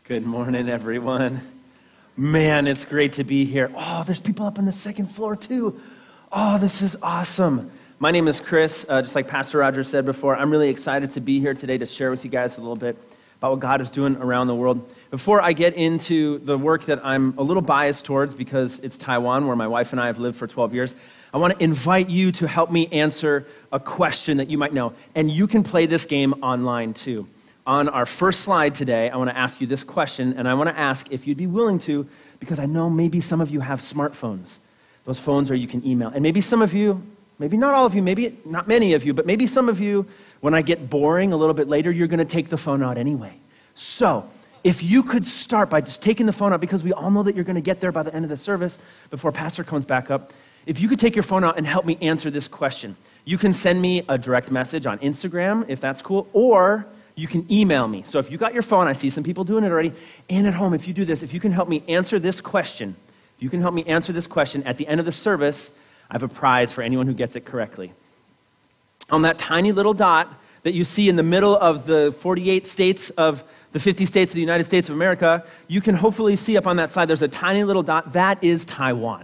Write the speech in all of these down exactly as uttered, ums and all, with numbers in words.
Good morning, everyone. Man, it's great to be here. Oh, there's people up on the second floor, too. Oh, this is awesome. My name is Chris. Uh, just like Pastor Roger said before, I'm really excited to be here today to share with you guys a little bit about what God is doing around the world. Before I get into the work that I'm a little biased towards because it's Taiwan, where my wife and I have lived for twelve years, I want to invite you to help me answer a question that you might know. And you can play this game online, too. On our first slide today, I want to ask you this question, and I want to ask if you'd be willing to, because I know maybe some of you have smartphones. Those phones where you can email. And maybe some of you, maybe not all of you, maybe not many of you, but maybe some of you, when I get boring a little bit later, you're going to take the phone out anyway. So, if you could start by just taking the phone out, because we all know that you're going to get there by the end of the service before Pastor comes back up. If you could take your phone out and help me answer this question. You can send me a direct message on Instagram, if that's cool, or you can email me. So if you got your phone, I see some people doing it already, and at home, if you do this, if you can help me answer this question, if you can help me answer this question at the end of the service, I have a prize for anyone who gets it correctly. On that tiny little dot that you see in the middle of the forty-eight states of the fifty states of the United States of America, you can hopefully see up on that slide, there's a tiny little dot. That is Taiwan.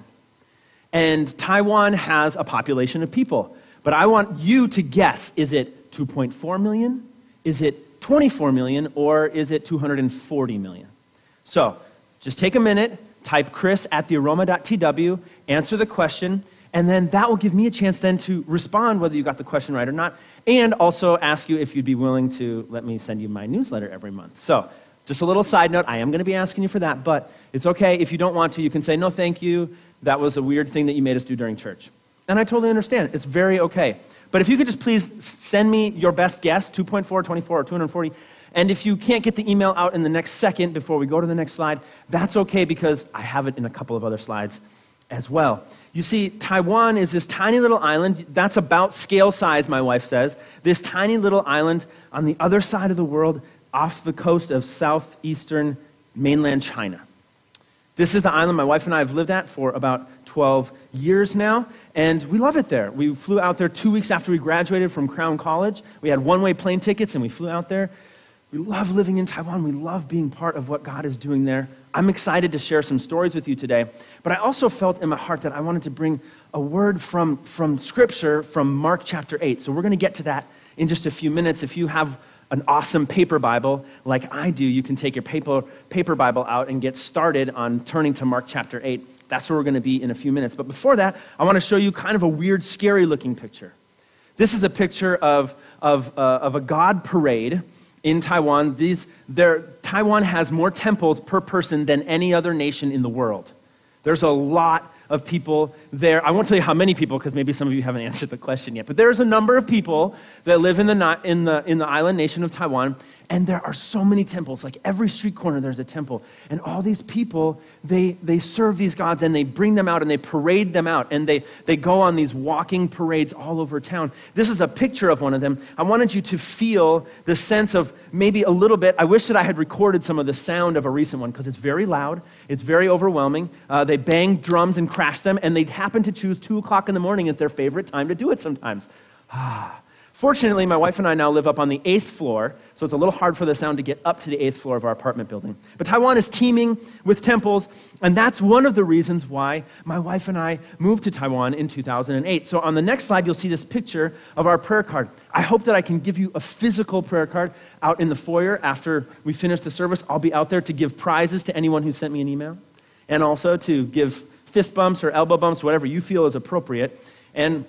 And Taiwan has a population of people. But I want you to guess, is it two point four million? Is it twenty-four million, or is it two hundred forty million? So, just take a minute, type Chris at the aroma dot t w, answer the question, and then that will give me a chance then to respond whether you got the question right or not, and also ask you if you'd be willing to let me send you my newsletter every month. So, just a little side note, I am going to be asking you for that, but it's okay if you don't want to. You can say, no, thank you. That was a weird thing that you made us do during church. And I totally understand. It's very okay. But if you could just please send me your best guess, two point four, twenty-four, or two hundred forty, and if you can't get the email out in the next second before we go to the next slide, that's okay because I have it in a couple of other slides as well. You see, Taiwan is this tiny little island. That's about scale size, my wife says. This tiny little island on the other side of the world off the coast of southeastern mainland China. This is the island my wife and I have lived at for about twelve years now, and we love it there. We flew out there two weeks after we graduated from Crown College. We had one-way plane tickets, and we flew out there. We love living in Taiwan. We love being part of what God is doing there. I'm excited to share some stories with you today, but I also felt in my heart that I wanted to bring a word from, from Scripture from Mark chapter eight. So we're going to get to that in just a few minutes. If you have an awesome paper Bible like I do, you can take your paper, paper Bible out and get started on turning to Mark chapter eight. That's where we're going to be in a few minutes. But before that, I want to show you kind of a weird, scary-looking picture. This is a picture of, of, uh, of a God parade in Taiwan. These, there, Taiwan has more temples per person than any other nation in the world. There's a lot of people there. I won't tell you how many people, because maybe some of you haven't answered the question yet, but there's a number of people that live in the, in the, in the island nation of Taiwan, and there are so many temples. Like every street corner, there's a temple. And all these people, they, they serve these gods, and they bring them out, and they parade them out, and they, they go on these walking parades all over town. This is a picture of one of them. I wanted you to feel the sense of maybe a little bit. I wish that I had recorded some of the sound of a recent one, because it's very loud. It's very overwhelming. Uh, they bang drums and crash them, and they happen to choose two o'clock in the morning as their favorite time to do it sometimes. Ah. Fortunately, my wife and I now live up on the eighth floor, so it's a little hard for the sound to get up to the eighth floor of our apartment building. But Taiwan is teeming with temples, and that's one of the reasons why my wife and I moved to Taiwan in two thousand eight. So on the next slide, you'll see this picture of our prayer card. I hope that I can give you a physical prayer card out in the foyer after we finish the service. I'll be out there to give prizes to anyone who sent me an email, and also to give fist bumps or elbow bumps, whatever you feel is appropriate, and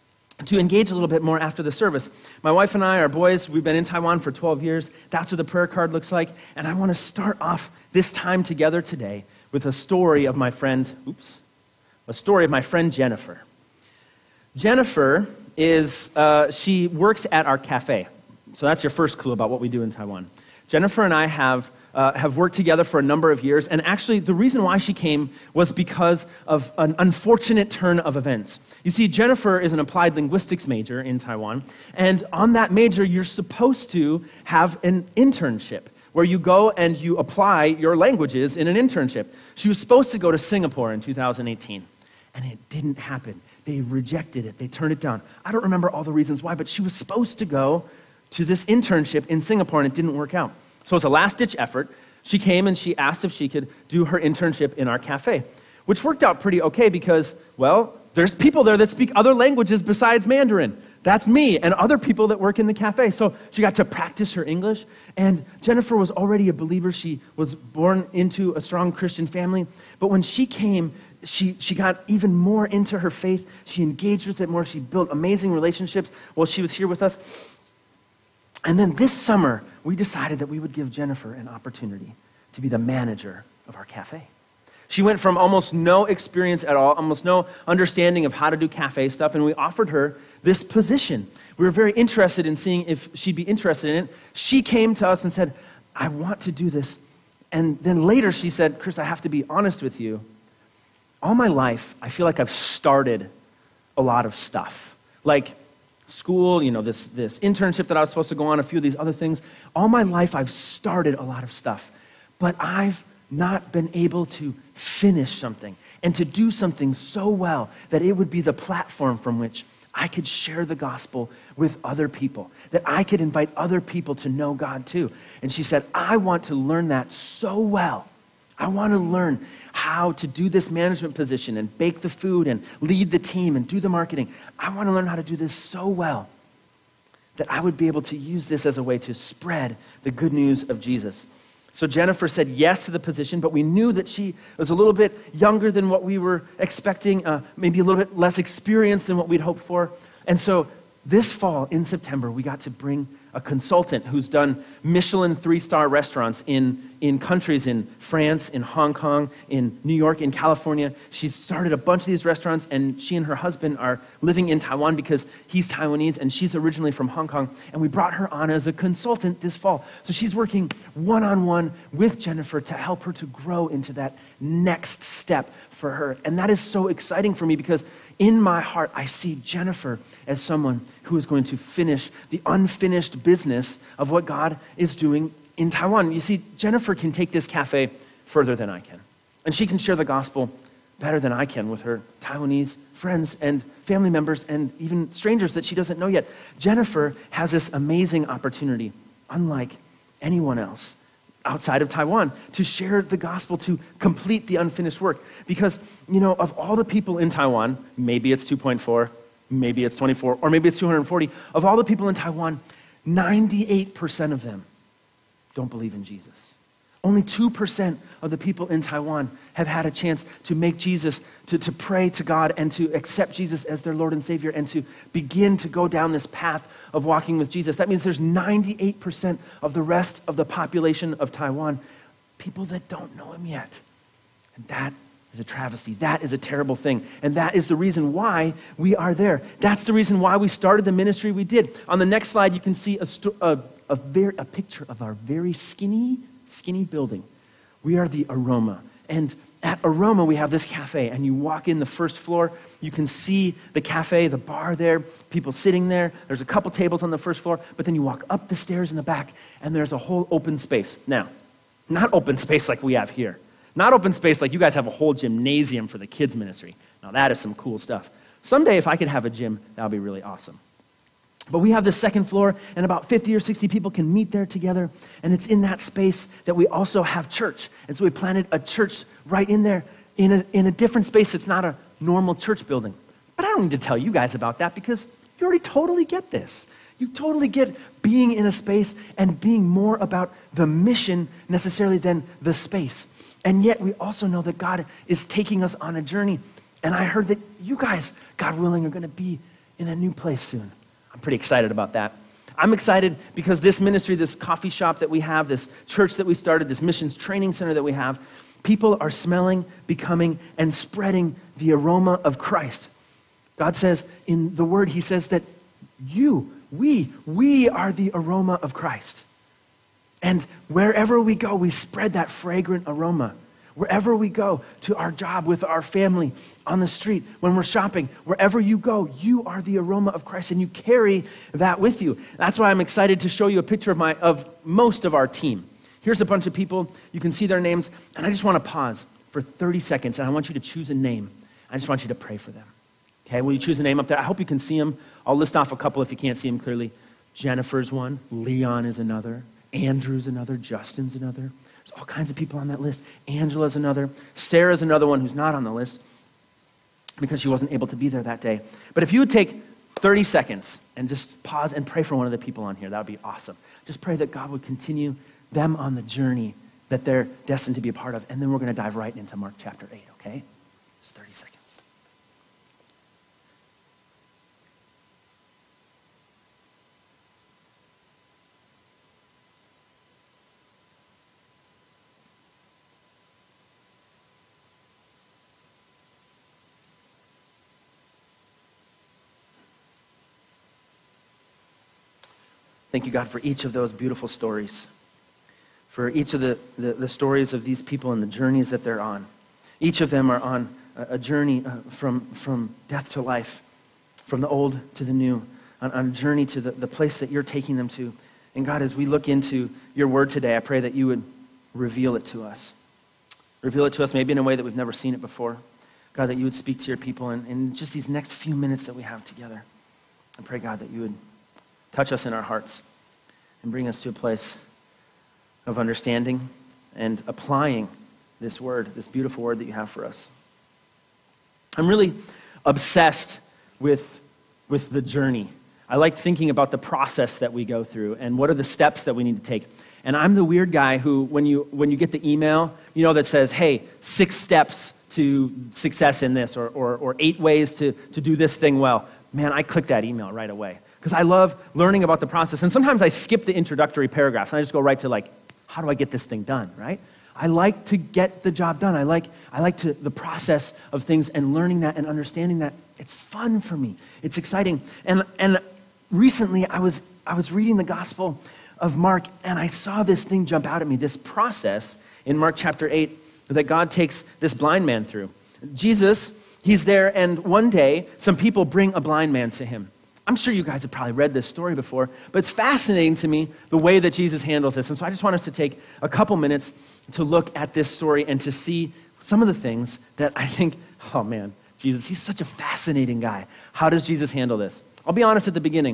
to engage a little bit more after the service. My wife and I, our boys, we've been in Taiwan for twelve years. That's what the prayer card looks like. And I want to start off this time together today with a story of my friend, oops, a story of my friend Jennifer. Jennifer is, uh, she works at our cafe. So that's your first clue about what we do in Taiwan. Jennifer and I have Uh, have worked together for a number of years, and actually the reason why she came was because of an unfortunate turn of events. You see, Jennifer is an applied linguistics major in Taiwan, and on that major you're supposed to have an internship where you go and you apply your languages in an internship. She was supposed to go to Singapore in two thousand eighteen, and it didn't happen. They rejected it. They turned it down. I don't remember all the reasons why, but she was supposed to go to this internship in Singapore, and it didn't work out. So as a last-ditch effort, She came and she asked if she could do her internship in our cafe, which worked out pretty okay because, well, there's people there that speak other languages besides Mandarin. That's me and other people that work in the cafe. So she got to practice her English. And Jennifer was already a believer. She was born into a strong Christian family. But when she came, she, she got even more into her faith. She engaged with it more. She built amazing relationships while she was here with us. And then this summer, we decided that we would give Jennifer an opportunity to be the manager of our cafe. She went from almost no experience at all, almost no understanding of how to do cafe stuff, and we offered her this position. We were very interested in seeing if she'd be interested in it. She came to us and said, I want to do this. And then later she said, Chris, I have to be honest with you. All my life, I feel like I've started a lot of stuff. Like school, you know, this, this internship that I was supposed to go on, a few of these other things. All my life, I've started a lot of stuff. But I've not been able to finish something and to do something so well that it would be the platform from which I could share the gospel with other people, that I could invite other people to know God too. And she said, I want to learn that so well. I want to learn how to do this management position and bake the food and lead the team and do the marketing. I want to learn how to do this so well that I would be able to use this as a way to spread the good news of Jesus. So Jennifer said yes to the position, but we knew that she was a little bit younger than what we were expecting, uh, maybe a little bit less experienced than what we'd hoped for. And so this fall, in September, we got to bring a consultant who's done Michelin three-star restaurants in, in countries in France, in Hong Kong, in New York, in California. She's started a bunch of these restaurants, and she and her husband are living in Taiwan because he's Taiwanese and she's originally from Hong Kong. And we brought her on as a consultant this fall. So she's working one-on-one with Jennifer to help her to grow into that next step for her. And that is so exciting for me because in my heart, I see Jennifer as someone who is going to finish the unfinished business of what God is doing in Taiwan. You see, Jennifer can take this cafe further than I can. And she can share the gospel better than I can with her Taiwanese friends and family members and even strangers that she doesn't know yet. Jennifer has this amazing opportunity, unlike anyone else outside of Taiwan, to share the gospel, to complete the unfinished work. Because, you know, of all the people in Taiwan, maybe it's two point four, maybe it's twenty-four, or maybe it's two hundred forty, of all the people in Taiwan, ninety-eight percent of them don't believe in Jesus. Only two percent of the people in Taiwan have had a chance to make Jesus, to, to pray to God and to accept Jesus as their Lord and Savior and to begin to go down this path of walking with Jesus. That means there's ninety-eight percent of the rest of the population of Taiwan, people that don't know him yet. And that is a travesty. That is a terrible thing. And that is the reason why we are there. That's the reason why we started the ministry we did. On the next slide, you can see a, sto- a, a, very, a picture of our very skinny, skinny building. We are the Aroma. And at Aroma, we have this cafe, and you walk in the first floor, you can see the cafe, the bar there, people sitting there. There's a couple tables on the first floor, but then you walk up the stairs in the back, and there's a whole open space. Now, not open space like we have here. Not open space like you guys have a whole gymnasium for the kids ministry. Now, that is some cool stuff. Someday, if I could have a gym, that would be really awesome. But we have the second floor, and about fifty or sixty people can meet there together, and it's in that space that we also have church. And so we planted a church right in there in a, in a different space. It's not a normal church building. But I don't need to tell you guys about that because you already totally get this. You totally get being in a space and being more about the mission necessarily than the space. And yet we also know that God is taking us on a journey. And I heard that you guys, God willing, are going to be in a new place soon. I'm pretty excited about that. I'm excited because this ministry, this coffee shop that we have, this church that we started, this missions training center that we have, people are smelling, becoming, and spreading the aroma of Christ. God says in the word, he says that you, we, we are the aroma of Christ. And wherever we go, we spread that fragrant aroma. Wherever we go, to our job, with our family, on the street, when we're shopping, wherever you go, you are the aroma of Christ, and you carry that with you. That's why I'm excited to show you a picture of my of most of our team. Here's a bunch of people. You can see their names, and I just want to pause for thirty seconds, and I want you to choose a name. I just want you to pray for them. Okay, will you choose a name up there? I hope you can see them. I'll list off a couple if you can't see them clearly. Jennifer's one. Leon is another. Andrew's another. Justin's another. There's all kinds of people on that list. Angela's another. Sarah's another one who's not on the list because she wasn't able to be there that day. But if you would take thirty seconds and just pause and pray for one of the people on here, that would be awesome. Just pray that God would continue them on the journey that they're destined to be a part of. And then we're going to dive right into Mark chapter eight, okay? Just thirty seconds. Thank you, God, for each of those beautiful stories, for each of the, the, the stories of these people and the journeys that they're on. Each of them are on a, a journey uh, from, from death to life, from the old to the new, on, on a journey to the, the place that you're taking them to. And God, as we look into your word today, I pray that you would reveal it to us. Reveal it to us maybe in a way that we've never seen it before. God, that you would speak to your people in, in just these next few minutes that we have together. I pray, God, that you would touch us in our hearts and bring us to a place of understanding and applying this word, this beautiful word that you have for us. I'm really obsessed with, with the journey. I like thinking about the process that we go through and what are the steps that we need to take. And I'm the weird guy who, when you when you get the email, you know, that says, hey, six steps to success in this, or or, or eight ways to, to do this thing well, man, I click that email right away. Because I love learning about the process. And sometimes I skip the introductory paragraphs and I just go right to like, how do I get this thing done, right? I like to get the job done. I like I like to the process of things and learning that and understanding that. It's fun for me. It's exciting. And and recently I was I was reading the Gospel of Mark and I saw this thing jump out at me, this process in Mark chapter eight that God takes this blind man through. Jesus, he's there, and one day some people bring a blind man to him. I'm sure you guys have probably read this story before, but it's fascinating to me the way that Jesus handles this. And so I just want us to take a couple minutes to look at this story and to see some of the things that I think, oh man, Jesus, he's such a fascinating guy. How does Jesus handle this? I'll be honest at the beginning.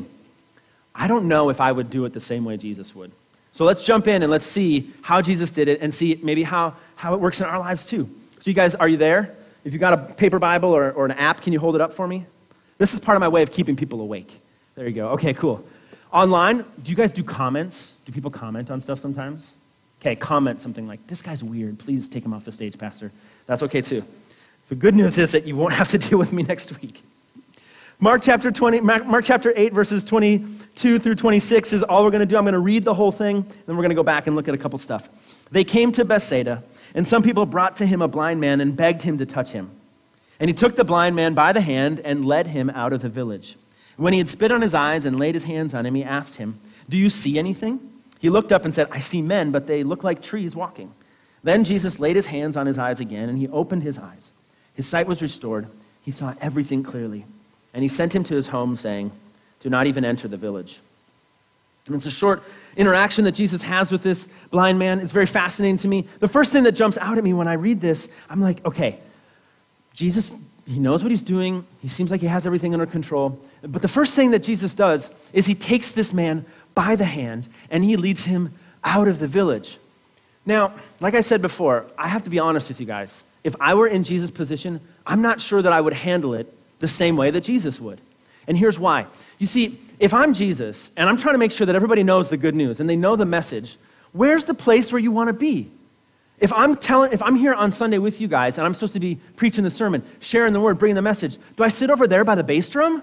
I don't know if I would do it the same way Jesus would. So let's jump in and let's see how Jesus did it and see maybe how, how it works in our lives too. So you guys, are you there? If you've got a paper Bible or, or an app, can you hold it up for me? This is part of my way of keeping people awake. There you go. Okay, cool. Online, do you guys do comments? Do people comment on stuff sometimes? Okay, comment something like, this guy's weird. Please take him off the stage, Pastor. That's okay too. The good news is that you won't have to deal with me next week. Mark chapter twenty, Mark chapter eight, verses twenty-two through twenty-six is all we're going to do. I'm going to read the whole thing, then we're going to go back and look at a couple stuff. They came to Bethsaida, and some people brought to him a blind man and begged him to touch him. And he took the blind man by the hand and led him out of the village. When he had spit on his eyes and laid his hands on him, he asked him, do you see anything? He looked up and said, I see men, but they look like trees walking. Then Jesus laid his hands on his eyes again, and he opened his eyes. His sight was restored. He saw everything clearly. And he sent him to his home, saying, do not even enter the village. And it's a short interaction that Jesus has with this blind man. It's very fascinating to me. The first thing that jumps out at me when I read this, I'm like, okay, Jesus, he knows what he's doing. He seems like he has everything under control. But the first thing that Jesus does is he takes this man by the hand and he leads him out of the village. Now, like I said before, I have to be honest with you guys. If I were in Jesus' position, I'm not sure that I would handle it the same way that Jesus would. And here's why. You see, if I'm Jesus and I'm trying to make sure that everybody knows the good news and they know the message, where's the place where you want to be? If I'm telling, if I'm here on Sunday with you guys and I'm supposed to be preaching the sermon, sharing the word, bringing the message, do I sit over there by the bass drum?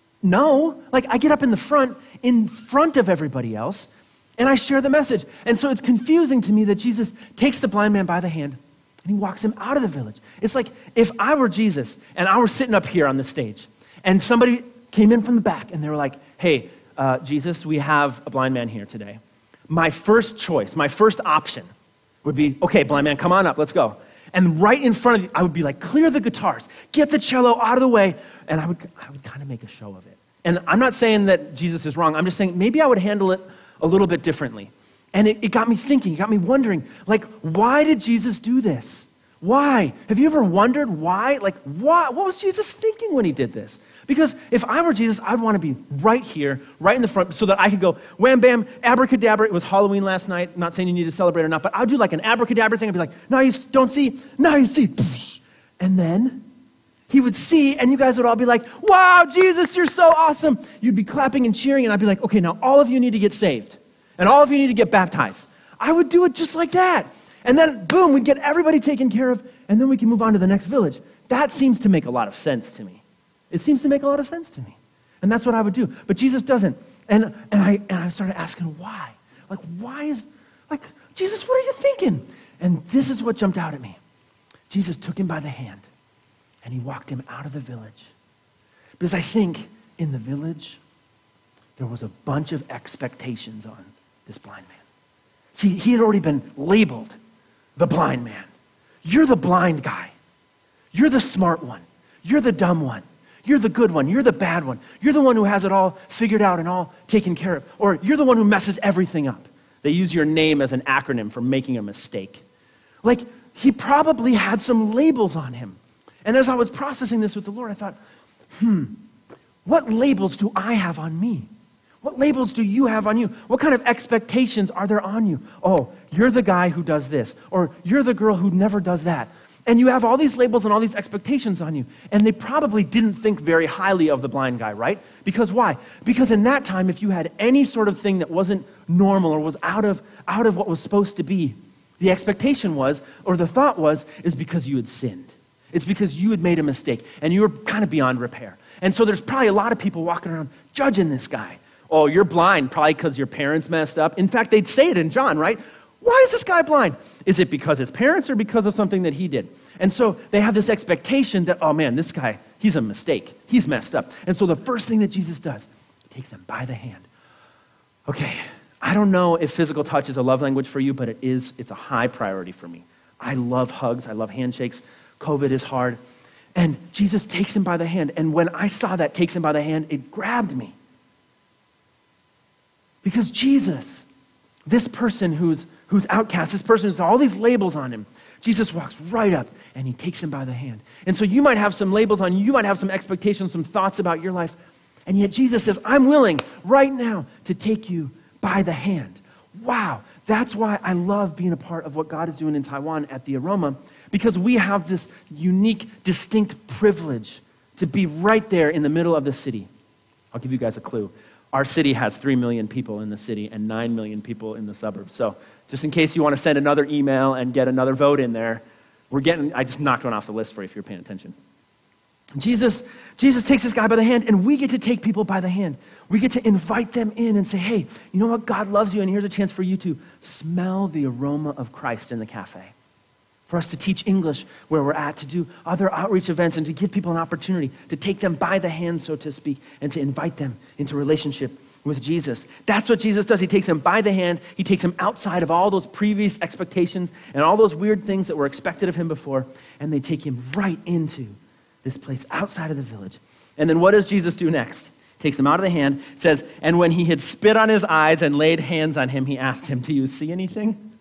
No. Like, I get up in the front, in front of everybody else, and I share the message. And so it's confusing to me that Jesus takes the blind man by the hand and he walks him out of the village. It's like if I were Jesus and I were sitting up here on the stage and somebody came in from the back and they were like, hey, uh, Jesus, we have a blind man here today. My first choice, my first option would be, okay, blind man, come on up, let's go. And right in front of you, I would be like, clear the guitars, get the cello out of the way, and I would I would kind of make a show of it. And I'm not saying that Jesus is wrong, I'm just saying maybe I would handle it a little bit differently. And it, it got me thinking, it got me wondering, like, why did Jesus do this? Why? Have you ever wondered why? Like, why? What was Jesus thinking when he did this? Because if I were Jesus, I'd want to be right here, right in the front, so that I could go, wham, bam, abracadabra. It was Halloween last night. Not saying you need to celebrate or not, but I'd do like an abracadabra thing. I'd be like, now you don't see, now you see. And then he would see, and you guys would all be like, wow, Jesus, you're so awesome. You'd be clapping and cheering, and I'd be like, okay, now all of you need to get saved, and all of you need to get baptized. I would do it just like that. And then, boom, we'd get everybody taken care of, and then we can move on to the next village. That seems to make a lot of sense to me. It seems to make a lot of sense to me. And that's what I would do. But Jesus doesn't. And, and, I, and I started asking why. Like, why is, like, Jesus, what are you thinking? And this is what jumped out at me. Jesus took him by the hand, and he walked him out of the village. Because I think in the village, there was a bunch of expectations on this blind man. See, he had already been labeled the blind man. You're the blind guy. You're the smart one. You're the dumb one. You're the good one. You're the bad one. You're the one who has it all figured out and all taken care of. Or you're the one who messes everything up. They use your name as an acronym for making a mistake. Like, he probably had some labels on him. And as I was processing this with the Lord, I thought, hmm, what labels do I have on me? What labels do you have on you? What kind of expectations are there on you? Oh, you're the guy who does this, or you're the girl who never does that. And you have all these labels and all these expectations on you. And they probably didn't think very highly of the blind guy, right? Because why? Because in that time, if you had any sort of thing that wasn't normal or was out of, out of what was supposed to be, the expectation was, or the thought was, is because you had sinned. It's because you had made a mistake, and you were kind of beyond repair. And so there's probably a lot of people walking around judging this guy. Oh, you're blind probably because your parents messed up. In fact, they'd say it in John, right? Why is this guy blind? Is it because his parents or because of something that he did? And so they have this expectation that, oh man, this guy, he's a mistake. He's messed up. And so the first thing that Jesus does, he takes him by the hand. Okay, I don't know if physical touch is a love language for you, but it is, it's a high priority for me. I love hugs. I love handshakes. COVID is hard. And Jesus takes him by the hand. And when I saw that takes him by the hand, it grabbed me. Because Jesus, this person who's, who's outcast, this person who's all these labels on him, Jesus walks right up and he takes him by the hand. And so you might have some labels on you, you might have some expectations, some thoughts about your life, and yet Jesus says, I'm willing right now to take you by the hand. Wow, that's why I love being a part of what God is doing in Taiwan at the Aroma, because we have this unique, distinct privilege to be right there in the middle of the city. I'll give you guys a clue. Our city has three million people in the city and nine million people in the suburbs. So just in case you want to send another email and get another vote in there, we're getting, I just knocked one off the list for you if you're paying attention. Jesus, Jesus takes this guy by the hand, and we get to take people by the hand. We get to invite them in and say, hey, you know what? God loves you, and here's a chance for you to smell the aroma of Christ in the cafe. For us to teach English where we're at, to do other outreach events, and to give people an opportunity to take them by the hand, so to speak, and to invite them into relationship with Jesus. That's what Jesus does. He takes them by the hand. He takes them outside of all those previous expectations and all those weird things that were expected of him before, and they take him right into this place outside of the village. And then what does Jesus do next? Takes him out of the hand. It says, and when he had spit on his eyes and laid hands on him, he asked him, do you see anything?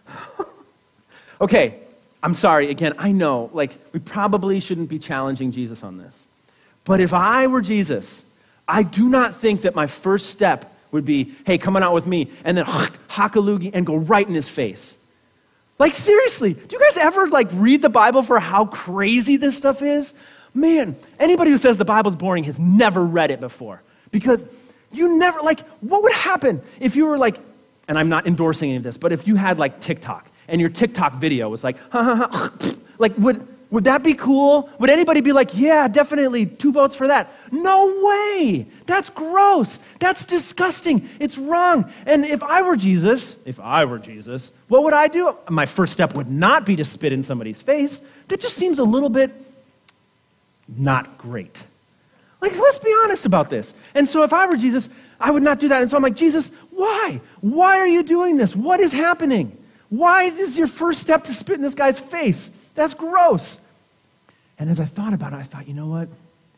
Okay. I'm sorry, again, I know, like, we probably shouldn't be challenging Jesus on this. But if I were Jesus, I do not think that my first step would be, hey, come on out with me, and then hock a loogie and go right in his face. Like, seriously, do you guys ever, like, read the Bible for how crazy this stuff is? Man, anybody who says the Bible's boring has never read it before. Because you never, like, what would happen if you were like, and I'm not endorsing any of this, but if you had, like, TikTok, and your TikTok video was like, ha, ha, ha, like, would, would that be cool? Would anybody be like, yeah, definitely, two votes for that? No way. That's gross. That's disgusting. It's wrong. And if I were Jesus, if I were Jesus, what would I do? My first step would not be to spit in somebody's face. That just seems a little bit not great. Like, let's be honest about this. And so if I were Jesus, I would not do that. And so I'm like, Jesus, why? Why are you doing this? What is happening? Why is your first step to spit in this guy's face? That's gross. And as I thought about it, I thought, you know what?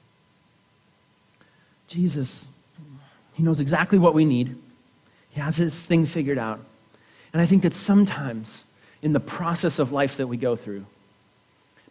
Jesus, he knows exactly what we need. He has this thing figured out. And I think that sometimes in the process of life that we go through,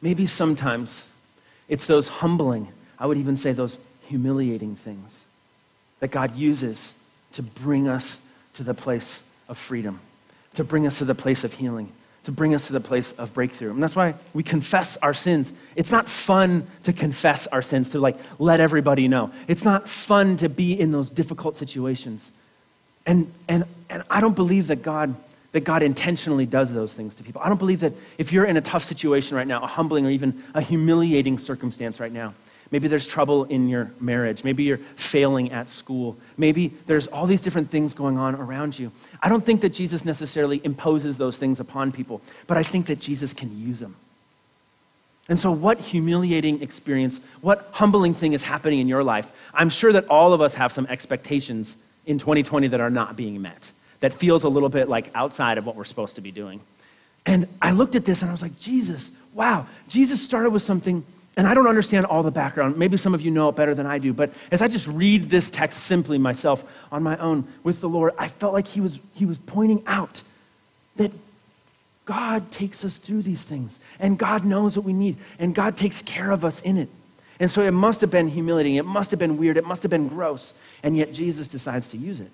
maybe sometimes it's those humbling, I would even say those humiliating things that God uses to bring us to the place of freedom, to bring us to the place of healing, to bring us to the place of breakthrough. And that's why we confess our sins. It's not fun to confess our sins, to like let everybody know. It's not fun to be in those difficult situations. And and and I don't believe that God that God intentionally does those things to people. I don't believe that if you're in a tough situation right now, a humbling or even a humiliating circumstance right now, maybe there's trouble in your marriage, maybe you're failing at school, maybe there's all these different things going on around you. I don't think that Jesus necessarily imposes those things upon people, but I think that Jesus can use them. And so what humiliating experience, what humbling thing is happening in your life? I'm sure that all of us have some expectations in twenty twenty that are not being met, that feels a little bit like outside of what we're supposed to be doing. And I looked at this and I was like, Jesus, wow, Jesus started with something, and I don't understand all the background. Maybe some of you know it better than I do, but as I just read this text simply myself on my own with the Lord, I felt like he was, he was pointing out that God takes us through these things, and God knows what we need, and God takes care of us in it. And so it must have been humiliating, it must have been weird, it must have been gross, and yet Jesus decides to use it.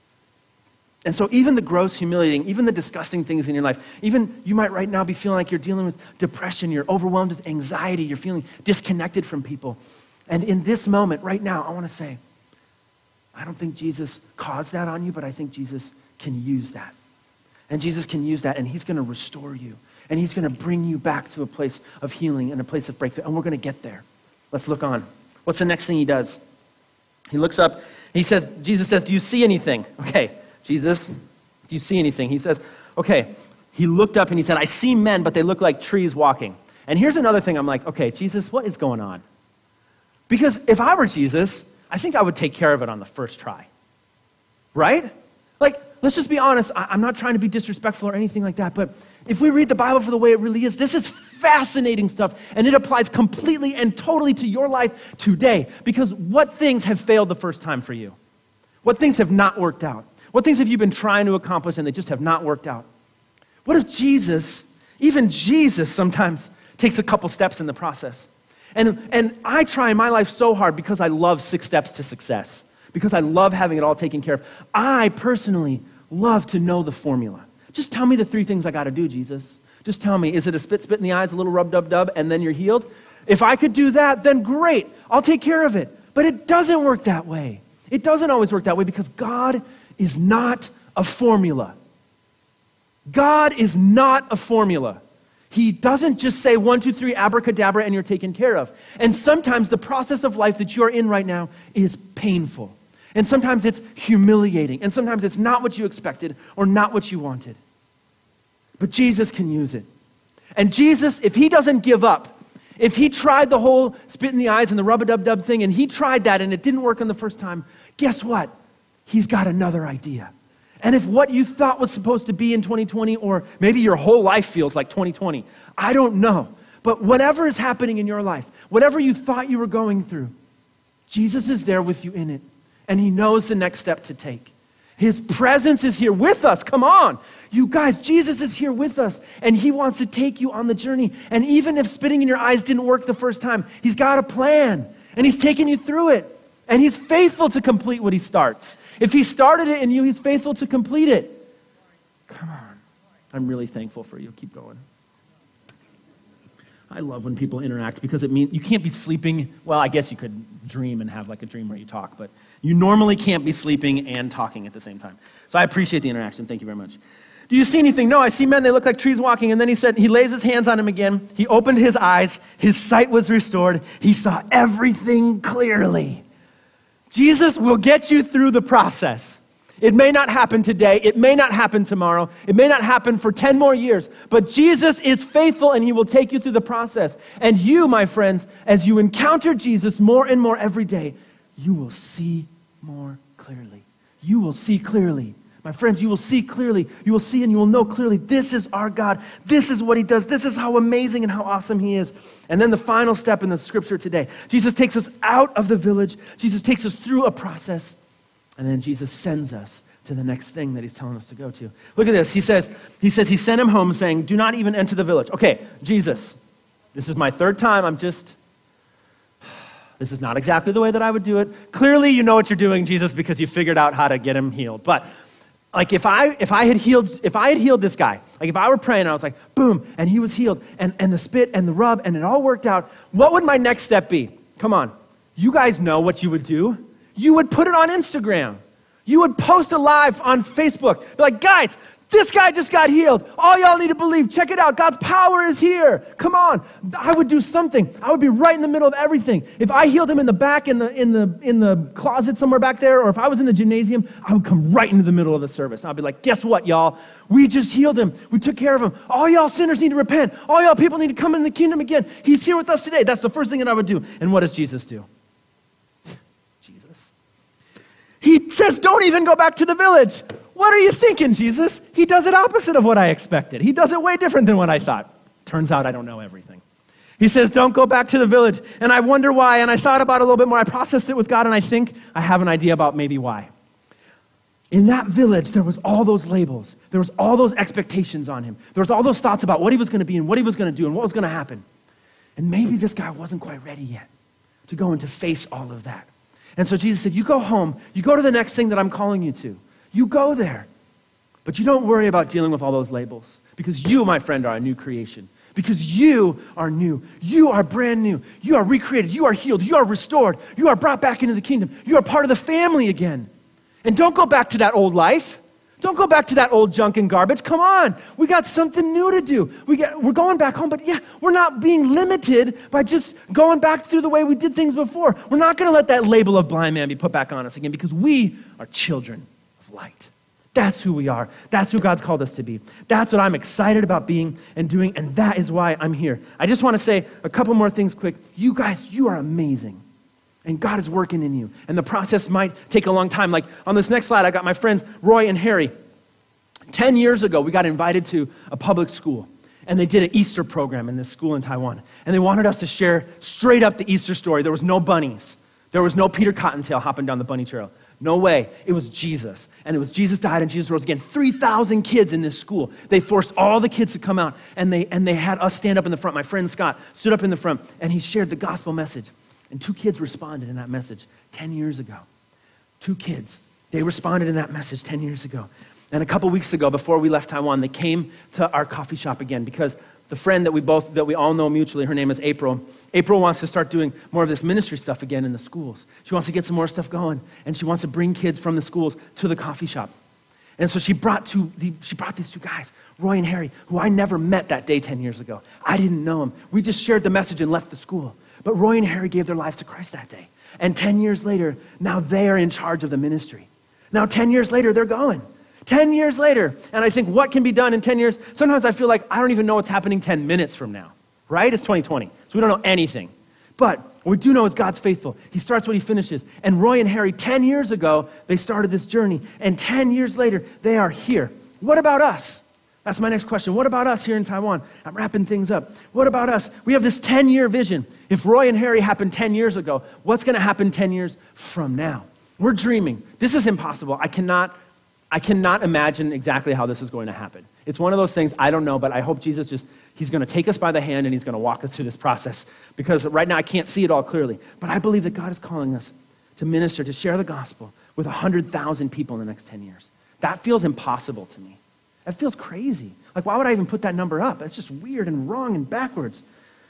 And so even the gross, humiliating, even the disgusting things in your life, even you might right now be feeling like you're dealing with depression, you're overwhelmed with anxiety, you're feeling disconnected from people. And in this moment, right now, I want to say, I don't think Jesus caused that on you, but I think Jesus can use that. And Jesus can use that, and he's going to restore you. And he's going to bring you back to a place of healing and a place of breakthrough. And we're going to get there. Let's look on. What's the next thing he does? He looks up, he says, Jesus says, do you see anything? Okay, Jesus, do you see anything? He says, okay. He looked up and he said, I see men, but they look like trees walking. And here's another thing. I'm like, okay, Jesus, what is going on? Because if I were Jesus, I think I would take care of it on the first try. Right? Like, let's just be honest. I, I'm not trying to be disrespectful or anything like that, but if we read the Bible for the way it really is, this is fascinating stuff, and it applies completely and totally to your life today. Because what things have failed the first time for you? What things have not worked out? What things have you been trying to accomplish and they just have not worked out? What if Jesus, even Jesus sometimes takes a couple steps in the process? And, and I try in my life so hard because I love six steps to success, because I love having it all taken care of. I personally love to know the formula. Just tell me the three things I got to do, Jesus. Just tell me, is it a spit, spit in the eyes, a little rub, dub, dub, and then you're healed? If I could do that, then great. I'll take care of it. But it doesn't work that way. It doesn't always work that way because God is not a formula. God is not a formula. He doesn't just say one, two, three, abracadabra, and you're taken care of. And sometimes the process of life that you're in right now is painful. And sometimes it's humiliating. And sometimes it's not what you expected or not what you wanted. But Jesus can use it. And Jesus, if he doesn't give up, if he tried the whole spit in the eyes and the rub-a-dub-dub thing, and he tried that and it didn't work on the first time, guess what? He's got another idea. And if what you thought was supposed to be in twenty twenty, or maybe your whole life feels like twenty twenty, I don't know. But whatever is happening in your life, whatever you thought you were going through, Jesus is there with you in it. And he knows the next step to take. His presence is here with us. Come on. You guys, Jesus is here with us. And he wants to take you on the journey. And even if spitting in your eyes didn't work the first time, he's got a plan. And he's taking you through it. And he's faithful to complete what he starts. If he started it in you, he's faithful to complete it. Come on. I'm really thankful for you. Keep going. I love when people interact because it means you can't be sleeping. Well, I guess you could dream and have like a dream where you talk, but you normally can't be sleeping and talking at the same time. So I appreciate the interaction. Thank you very much. Do you see anything? No, I see men. They look like trees walking. And then he said, he lays his hands on him again. He opened his eyes. His sight was restored. He saw everything clearly. Jesus will get you through the process. It may not happen today. It may not happen tomorrow. It may not happen for ten more years. But Jesus is faithful and he will take you through the process. And you, my friends, as you encounter Jesus more and more every day, you will see more clearly. You will see clearly. My friends, you will see clearly. You will see and you will know clearly. This is our God. This is what he does. This is how amazing and how awesome he is. And then the final step in the scripture today. Jesus takes us out of the village. Jesus takes us through a process. And then Jesus sends us to the next thing that he's telling us to go to. Look at this. He says, he says he sent him home saying, do not even enter the village. Okay, Jesus, This is my third time. I'm just, this is not exactly the way that I would do it. Clearly, you know what you're doing, Jesus, because you figured out how to get him healed. But like if I if I had healed if I had healed this guy, like if I were praying and I was like, boom, and he was healed, and, and the spit and the rub, and it all worked out, what would my next step be? Come on. You guys know what you would do. You would put it on Instagram. You would post a live on Facebook. Be like, guys, this guy just got healed. All y'all need to believe. Check it out. God's power is here. Come on. I would do something. I would be right in the middle of everything. If I healed him in the back, in the in the in the closet somewhere back there, or if I was in the gymnasium, I would come right into the middle of the service. I'd be like, guess what, y'all? We just healed him. We took care of him. All y'all sinners need to repent. All y'all people need to come in the kingdom again. He's here with us today. That's the first thing that I would do. And what does Jesus do? Jesus. He says, don't even go back to the village. What are you thinking, Jesus? He does it opposite of what I expected. He does it way different than what I thought. Turns out I don't know everything. He says, don't go back to the village. And I wonder why. And I thought about it a little bit more. I processed it with God, and I think I have an idea about maybe why. In that village, there was all those labels. There was all those expectations on him. There was all those thoughts about what he was going to be and what he was going to do and what was going to happen. And maybe this guy wasn't quite ready yet to go and to face all of that. And so Jesus said, you go home. You go to the next thing that I'm calling you to. You go there, but you don't worry about dealing with all those labels, because you, my friend, are a new creation. Because you are new. You are brand new. You are recreated. You are healed. You are restored. You are brought back into the kingdom. You are part of the family again. And don't go back to that old life. Don't go back to that old junk and garbage. Come on. We got something new to do. We get, we're going back home, but yeah, we're not being limited by just going back through the way we did things before. We're not going to let that label of blind man be put back on us again, because we are children light. That's who we are. That's who God's called us to be. That's what I'm excited about being and doing, and that is why I'm here. I just want to say a couple more things quick. You guys, you are amazing, and God is working in you, and the process might take a long time. Like on this next slide, I got my friends Roy and Harry. Ten years ago, we got invited to a public school, and they did an Easter program in this school in Taiwan, and they wanted us to share straight up the Easter story. There was no bunnies. There was no Peter Cottontail hopping down the bunny trail. No way. It was Jesus. And it was Jesus died and Jesus rose again. three thousand kids in this school. They forced all the kids to come out, and they and they had us stand up in the front. My friend Scott stood up in the front, and he shared the gospel message. And two kids responded in that message ten years ago. Two kids. They responded in that message ten years ago. And a couple weeks ago, before we left Taiwan, they came to our coffee shop again, because the friend that we both, that we all know mutually, her name is April. April wants to start doing more of this ministry stuff again in the schools. She wants to get some more stuff going, and she wants to bring kids from the schools to the coffee shop. And so she brought two, the, she brought these two guys, Roy and Harry, who I never met that day ten years ago. I didn't know them. We just shared the message and left the school. But Roy and Harry gave their lives to Christ that day. And ten years later, now they are in charge of the ministry. Now ten years later, they're going. ten years later, and I think what can be done in ten years, sometimes I feel like I don't even know what's happening ten minutes from now, right? It's twenty twenty, so we don't know anything. But what we do know is God's faithful. He starts what he finishes. And Roy and Harry, ten years ago, they started this journey, and ten years later, they are here. What about us? That's my next question. What about us here in Taiwan? I'm wrapping things up. What about us? We have this ten-year vision. If Roy and Harry happened ten years ago, what's going to happen ten years from now? We're dreaming. This is impossible. I cannot I cannot imagine exactly how this is going to happen. It's one of those things, I don't know, but I hope Jesus just, he's going to take us by the hand and he's going to walk us through this process, because right now I can't see it all clearly. But I believe that God is calling us to minister, to share the gospel with one hundred thousand people in the next ten years. That feels impossible to me. That feels crazy. Like, why would I even put that number up? It's just weird and wrong and backwards.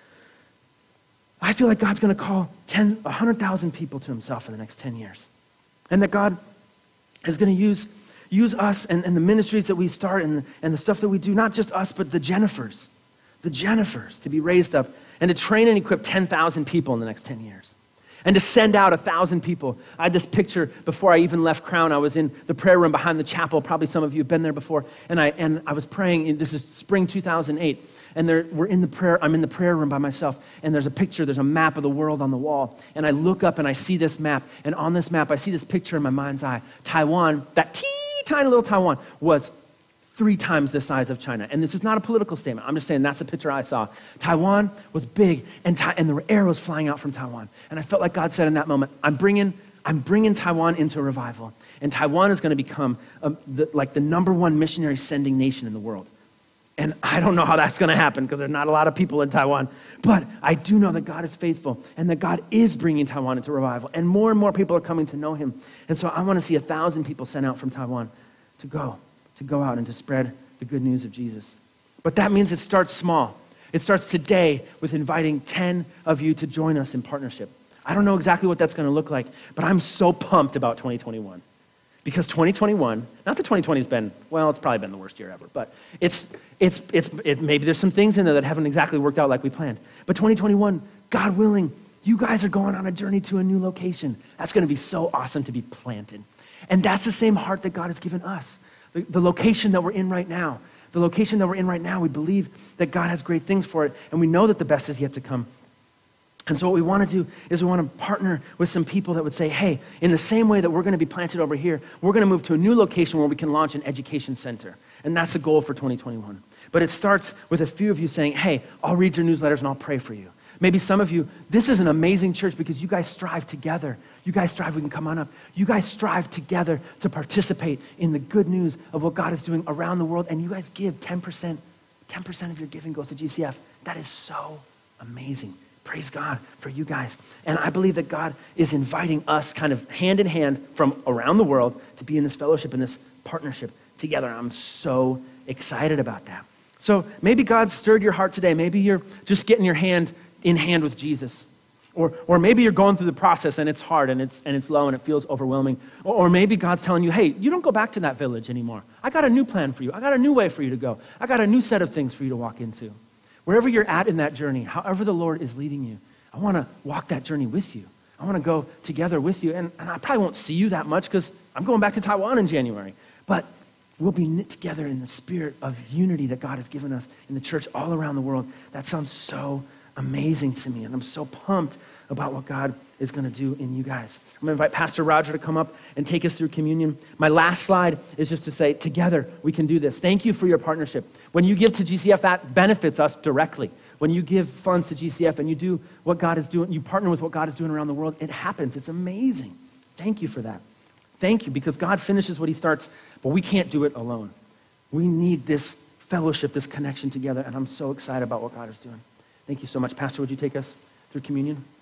I feel like God's going to call ten, one hundred thousand people to himself in the next ten years. And that God is going to use Use us and, and the ministries that we start and, and the stuff that we do, not just us, but the Jennifers, the Jennifers, to be raised up and to train and equip ten thousand people in the next ten years. And to send out one thousand people. I had this picture before I even left Crown. I was in the prayer room behind the chapel. Probably some of you have been there before. And I and I was praying. This is spring two thousand eight. And there, we're in the prayer, I'm in the prayer room by myself, and there's a picture, there's a map of the world on the wall. And I look up and I see this map, and on this map, I see this picture in my mind's eye. Taiwan, that teeny tiny little Taiwan, was three times the size of China. And this is not a political statement. I'm just saying that's the picture I saw. Taiwan was big, and, ta- and the air was flying out from Taiwan. And I felt like God said in that moment, I'm bringing, I'm bringing Taiwan into revival. And Taiwan is going to become a, the, like the number one missionary sending nation in the world. And I don't know how that's going to happen because there's not a lot of people in Taiwan. But I do know that God is faithful and that God is bringing Taiwan into revival. And more and more people are coming to know him. And so I want to see a thousand people sent out from Taiwan to go, to go out and to spread the good news of Jesus. But that means it starts small. It starts today with inviting ten of you to join us in partnership. I don't know exactly what that's going to look like, but I'm so pumped about twenty twenty-one. Because twenty twenty-one, not that twenty twenty has been, well, it's probably been the worst year ever, but it's, it's, it's, it, maybe there's some things in there that haven't exactly worked out like we planned. But twenty twenty-one, God willing, you guys are going on a journey to a new location. That's going to be so awesome to be planted. And that's the same heart that God has given us. The, the location that we're in right now, the location that we're in right now, we believe that God has great things for it, and we know that the best is yet to come. And so what we want to do is we want to partner with some people that would say, hey, in the same way that we're going to be planted over here, we're going to move to a new location where we can launch an education center. And that's the goal for twenty twenty-one. But it starts with a few of you saying, hey, I'll read your newsletters and I'll pray for you. Maybe some of you, this is an amazing church because you guys strive together. You guys strive, we can come on up. You guys strive together to participate in the good news of what God is doing around the world. And you guys give ten percent, ten percent of your giving goes to G C F. That is so amazing. Praise God for you guys. And I believe that God is inviting us kind of hand in hand from around the world to be in this fellowship, in this partnership together. I'm so excited about that. So maybe God stirred your heart today. Maybe you're just getting your hand in hand with Jesus. Or, or maybe you're going through the process and it's hard and it's, and it's low and it feels overwhelming. Or, or maybe God's telling you, hey, you don't go back to that village anymore. I got a new plan for you. I got a new way for you to go. I got a new set of things for you to walk into. Wherever you're at in that journey, however the Lord is leading you, I want to walk that journey with you. I want to go together with you. And, and I probably won't see you that much because I'm going back to Taiwan in January. But we'll be knit together in the spirit of unity that God has given us in the church all around the world. That sounds so amazing to me. And I'm so pumped about what God is going to do in you guys. I'm going to invite Pastor Roger to come up and take us through communion. My last slide is just to say, together we can do this. Thank you for your partnership. When you give to G C F, that benefits us directly. When you give funds to G C F and you do what God is doing, you partner with what God is doing around the world, it happens. It's amazing. Thank you for that. Thank you, because God finishes what he starts, but we can't do it alone. We need this fellowship, this connection together, and I'm so excited about what God is doing. Thank you so much. Pastor, would you take us through communion?